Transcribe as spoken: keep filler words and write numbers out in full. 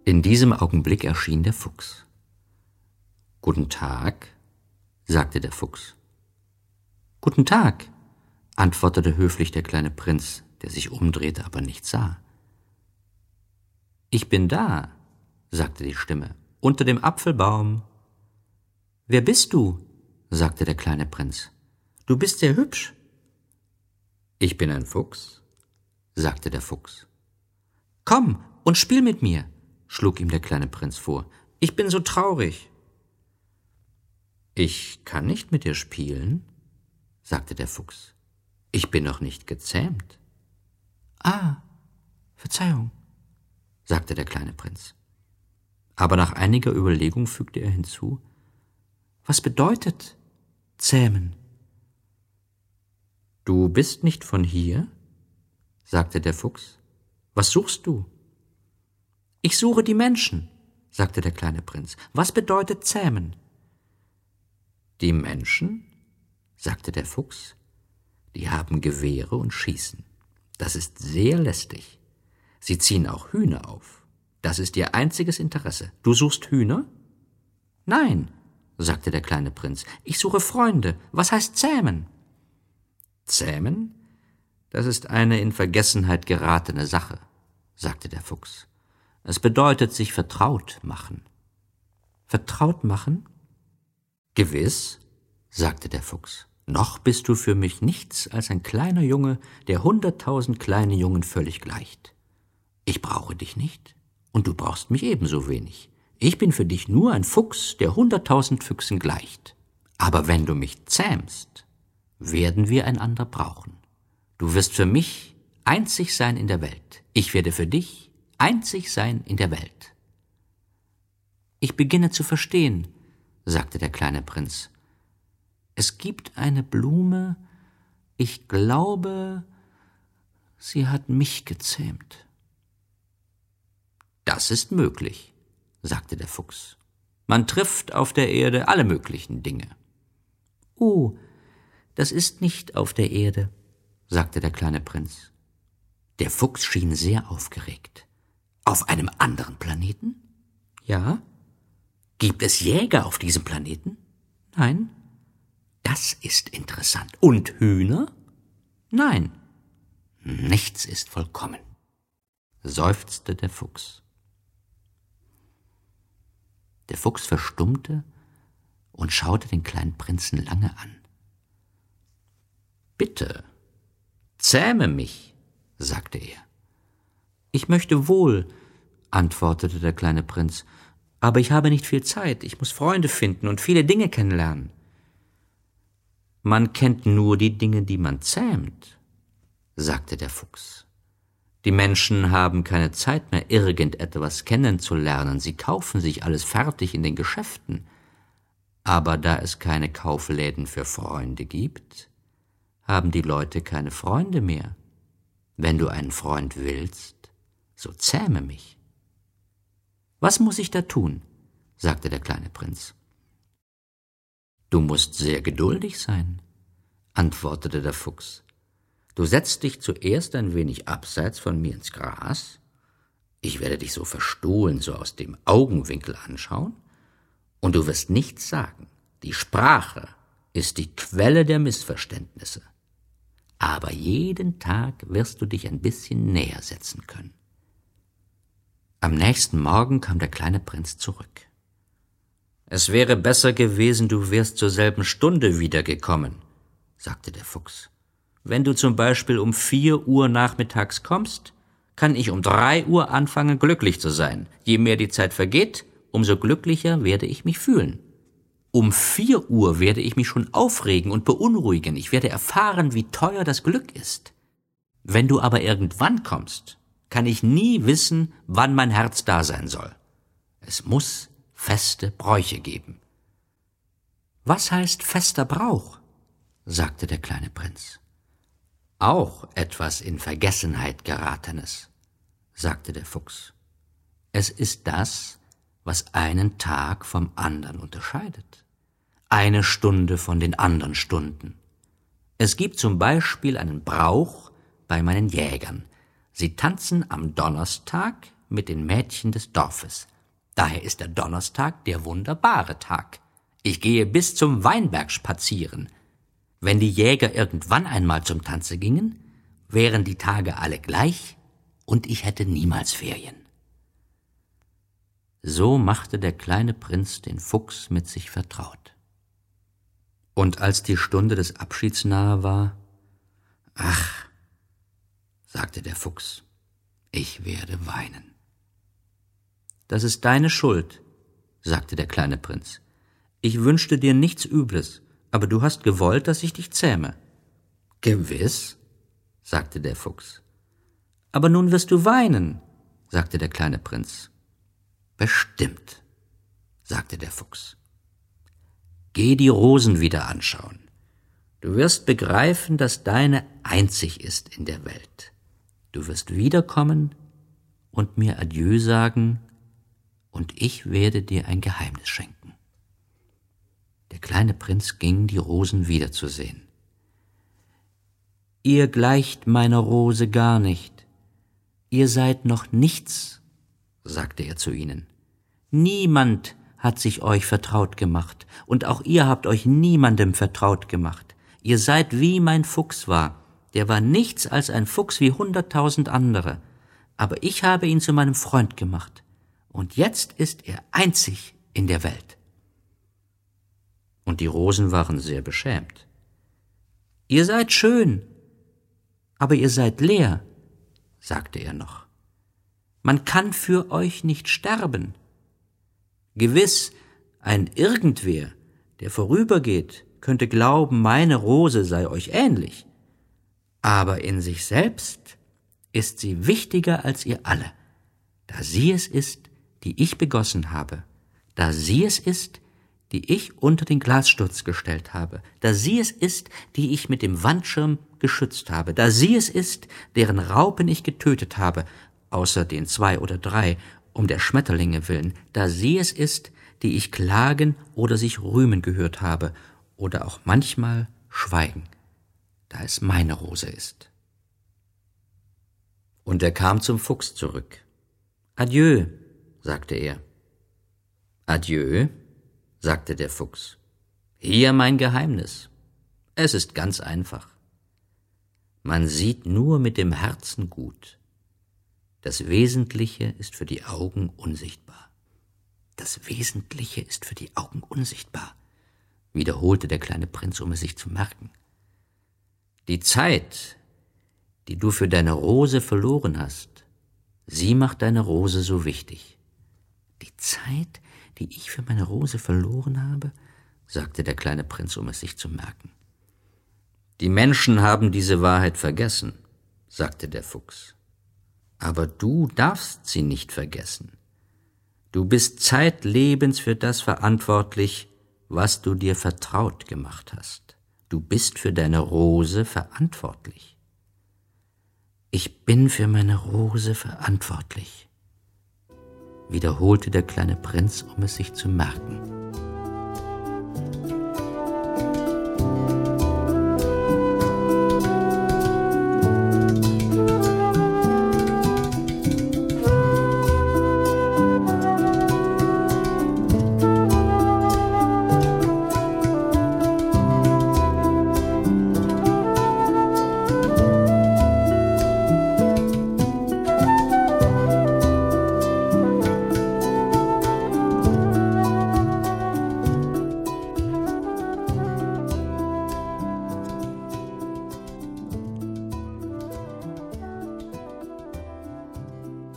In diesem Augenblick erschien der Fuchs. »Guten Tag«, sagte der Fuchs. »Guten Tag«, antwortete höflich der kleine Prinz, der sich umdrehte, aber nichts sah. »Ich bin da«, sagte die Stimme, »unter dem Apfelbaum.« »Wer bist du?«, sagte der kleine Prinz. »Du bist sehr hübsch.« »Ich bin ein Fuchs«, sagte der Fuchs. »Komm und spiel mit mir«, schlug ihm der kleine Prinz vor. »Ich bin so traurig.« »Ich kann nicht mit dir spielen«, sagte der Fuchs. »Ich bin noch nicht gezähmt.« »Ah, Verzeihung«, sagte der kleine Prinz. Aber nach einiger Überlegung fügte er hinzu: »Was bedeutet zähmen?« »Du bist nicht von hier?«, sagte der Fuchs. »Was suchst du?« »Ich suche die Menschen«, sagte der kleine Prinz. »Was bedeutet zähmen?« »Die Menschen«, sagte der Fuchs, »die haben Gewehre und schießen. Das ist sehr lästig. Sie ziehen auch Hühner auf. Das ist ihr einziges Interesse. Du suchst Hühner?« »Nein«, sagte der kleine Prinz, »ich suche Freunde. Was heißt zähmen?« »Zähmen? Das ist eine in Vergessenheit geratene Sache«, sagte der Fuchs. »Es bedeutet sich vertraut machen.« »Vertraut machen?« »Gewiss«, sagte der Fuchs. »Noch bist du für mich nichts als ein kleiner Junge, der hunderttausend kleine Jungen völlig gleicht. Ich brauche dich nicht, und du brauchst mich ebenso wenig. Ich bin für dich nur ein Fuchs, der hunderttausend Füchsen gleicht. Aber wenn du mich zähmst, werden wir einander brauchen. Du wirst für mich einzig sein in der Welt. Ich werde für dich einzig sein in der Welt.« »Ich beginne zu verstehen«, sagte der kleine Prinz. »Es gibt eine Blume, ich glaube, sie hat mich gezähmt.« »Das ist möglich«, sagte der Fuchs. »Man trifft auf der Erde alle möglichen Dinge.« »Oh, das ist nicht auf der Erde«, sagte der kleine Prinz. Der Fuchs schien sehr aufgeregt. »Auf einem anderen Planeten?« »Ja.« »Gibt es Jäger auf diesem Planeten?« »Nein.« »Das ist interessant. Und Hühner?« »Nein.« »Nichts ist vollkommen«, seufzte der Fuchs. Der Fuchs verstummte und schaute den kleinen Prinzen lange an. »Bitte, zähme mich«, sagte er. »Ich möchte wohl«, antwortete der kleine Prinz, »aber ich habe nicht viel Zeit. Ich muss Freunde finden und viele Dinge kennenlernen.« »Man kennt nur die Dinge, die man zähmt«, sagte der Fuchs. »Die Menschen haben keine Zeit mehr, irgendetwas kennenzulernen. Sie kaufen sich alles fertig in den Geschäften. Aber da es keine Kaufläden für Freunde gibt, haben die Leute keine Freunde mehr. Wenn du einen Freund willst, so zähme mich.« »Was muss ich da tun?«, sagte der kleine Prinz. »Du musst sehr geduldig sein«, antwortete der Fuchs. »Du setzt dich zuerst ein wenig abseits von mir ins Gras. Ich werde dich so verstohlen, so aus dem Augenwinkel anschauen, und du wirst nichts sagen. Die Sprache ist die Quelle der Missverständnisse. Aber jeden Tag wirst du dich ein bisschen näher setzen können.« Am nächsten Morgen kam der kleine Prinz zurück. »Es wäre besser gewesen, du wärst zur selben Stunde wiedergekommen«, sagte der Fuchs. »Wenn du zum Beispiel um vier Uhr nachmittags kommst, kann ich um drei Uhr anfangen, glücklich zu sein. Je mehr die Zeit vergeht, umso glücklicher werde ich mich fühlen. Um vier Uhr werde ich mich schon aufregen und beunruhigen. Ich werde erfahren, wie teuer das Glück ist. Wenn du aber irgendwann kommst, kann ich nie wissen, wann mein Herz da sein soll. Es muss feste Bräuche geben.« »Was heißt fester Brauch?«, sagte der kleine Prinz. »Auch etwas in Vergessenheit geratenes«, sagte der Fuchs. »Es ist das, was einen Tag vom andern unterscheidet, eine Stunde von den anderen Stunden. Es gibt zum Beispiel einen Brauch bei meinen Jägern. Sie tanzen am Donnerstag mit den Mädchen des Dorfes. Daher ist der Donnerstag der wunderbare Tag. Ich gehe bis zum Weinberg spazieren. Wenn die Jäger irgendwann einmal zum Tanze gingen, wären die Tage alle gleich und ich hätte niemals Ferien. So machte der kleine Prinz den Fuchs mit sich vertraut. Und als die Stunde des Abschieds nahe war, »Ach«, sagte der Fuchs, »ich werde weinen.« »Das ist deine Schuld«, sagte der kleine Prinz. »Ich wünschte dir nichts Übles, aber du hast gewollt, dass ich dich zähme.« »Gewiss«, sagte der Fuchs. »Aber nun wirst du weinen«, sagte der kleine Prinz. »Bestimmt«, sagte der Fuchs. »Geh die Rosen wieder anschauen. Du wirst begreifen, dass deine einzig ist in der Welt. Du wirst wiederkommen und mir Adieu sagen, und ich werde dir ein Geheimnis schenken.« Der kleine Prinz ging, die Rosen wiederzusehen. »Ihr gleicht meiner Rose gar nicht. Ihr seid noch nichts«, sagte er zu ihnen. »Niemand hat sich euch vertraut gemacht, und auch ihr habt euch niemandem vertraut gemacht. Ihr seid wie mein Fuchs war. Der war nichts als ein Fuchs wie hunderttausend andere. Aber ich habe ihn zu meinem Freund gemacht. Und jetzt ist er einzig in der Welt.« Und die Rosen waren sehr beschämt. »Ihr seid schön, aber ihr seid leer«, sagte er noch. »Man kann für euch nicht sterben. Gewiss, ein Irgendwer, der vorübergeht, könnte glauben, meine Rose sei euch ähnlich. Aber in sich selbst ist sie wichtiger als ihr alle, da sie es ist, die ich begossen habe, da sie es ist, die ich unter den Glassturz gestellt habe, da sie es ist, die ich mit dem Wandschirm geschützt habe, da sie es ist, deren Raupen ich getötet habe, außer den zwei oder drei, um der Schmetterlinge willen, da sie es ist, die ich klagen oder sich rühmen gehört habe, oder auch manchmal schweigen, da es meine Rose ist.« Und er kam zum Fuchs zurück. »Adieu«, sagte er. »Adieu«, sagte der Fuchs. »Hier mein Geheimnis. Es ist ganz einfach. Man sieht nur mit dem Herzen gut. Das Wesentliche ist für die Augen unsichtbar.« »Das Wesentliche ist für die Augen unsichtbar«, wiederholte der kleine Prinz, um es sich zu merken. »Die Zeit, die du für deine Rose verloren hast, sie macht deine Rose so wichtig.« »Die Zeit, die ich für meine Rose verloren habe?«, sagte der kleine Prinz, um es sich zu merken. »Die Menschen haben diese Wahrheit vergessen«, sagte der Fuchs. »Aber du darfst sie nicht vergessen. Du bist zeitlebens für das verantwortlich, was du dir vertraut gemacht hast. Du bist für deine Rose verantwortlich.« »Ich bin für meine Rose verantwortlich«, wiederholte der kleine Prinz, um es sich zu merken.